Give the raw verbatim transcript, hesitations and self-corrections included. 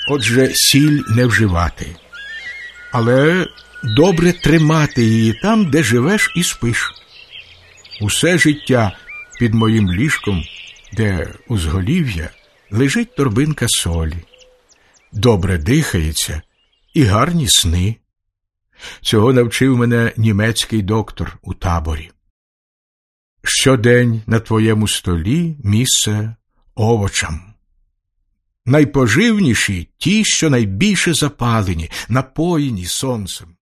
Отже, сіль не вживати. Але добре тримати її там, де живеш і спиш. Усе життя під моїм ліжком, де узголів'я, лежить торбинка солі. Добре дихається і гарні сни. Цього навчив мене німецький доктор у таборі. Щодень на твоєму столі місце овочам. Найпоживніші ті, що найбільше запалені, напоїні сонцем.